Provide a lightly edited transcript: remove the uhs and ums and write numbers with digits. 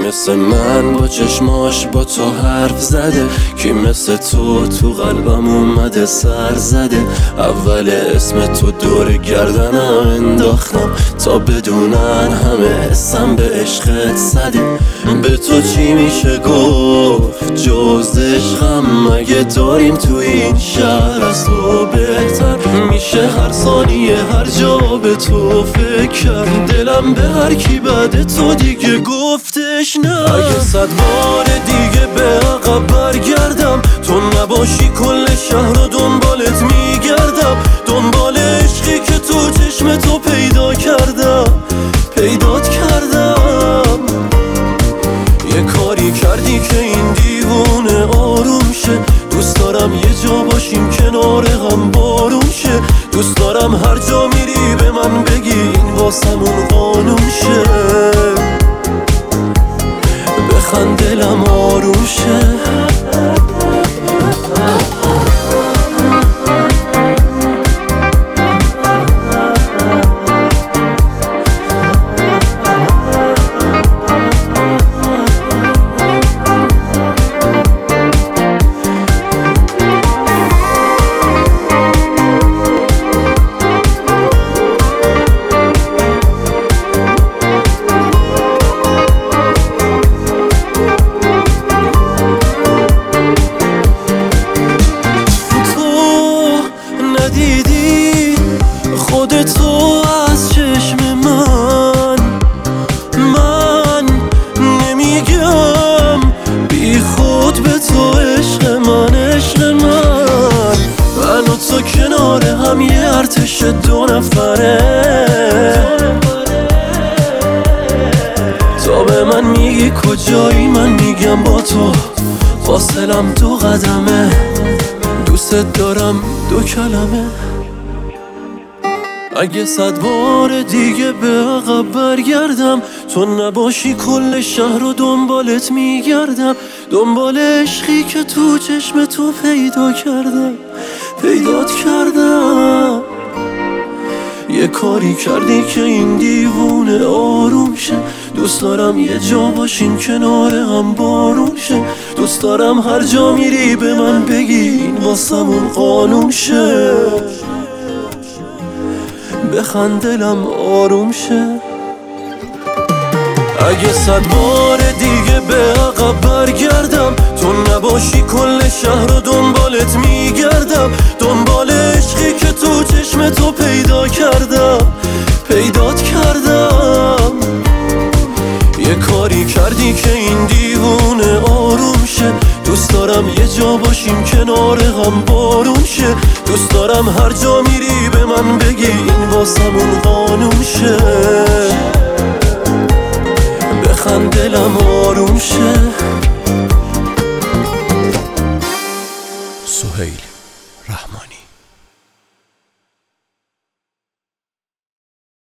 مثل من با چشماش با تو حرف زده؟ کی مثل تو قلبم اومده سر زده؟ اول اسم تو دور گردنم انداختم تا بدونن همه حسم به عشقت زده. به تو چی میشه گفت جز عشقم؟ مگه داریم تو این شهر از تو بهتر؟ میشه هر ثانیه هر جا به تو فکر کرد. دلم به هر کی بعد تو دیگه گفتش نه. اگه 100 بار دیگه به عقب برگردم تو نباشی کل شهر رو دنبالت میگردم. دنبال عشقی که تو چشم تو پیدات کردم. یه کاری کردی که این دیوونه آروم شه. دوست دارم یه جا باشیم کنار هم بارون شه. دوست دارم هر جا میری به من بگی این واسمون قانون شه. بخند دلم آروم شه. دیدی خودتو از چشم من نمیگم بی خود به تو عشق من من و تو کنار هم یه ارتش 2 نفره. تا به من میگی کجایی من میگم با تو فاصلم 2 قدمه. دوست دارم 2 کلمه. اگه 100 بار دیگه به عقب برگردم تو نباشی کل شهر رو دنبالت میگردم. دنبال عشقی که تو چشم تو پیدات کردم. یه کاری کردی که این دیوونه آروم شه. دوست دارم یه جا باشیم کنار هم بارون شه. دوست دارم هر جا میری به من بگی این واسمون قانون شه. بخند دلم آروم شه. اگه 100 بار دیگه به عقب برگردم تو نباشی کل شهر رو دنبالت میگردم. دنبال عشقی که تو چشم تو پیدات کردم. یه کاری کردی که این دیوونه آروم شه. دوست دارم یه جا باشیم کنار هم بارون شه. دوست دارم هر جا میری به من بگی این واسمون قانون شه. بخند دلم آروم شه.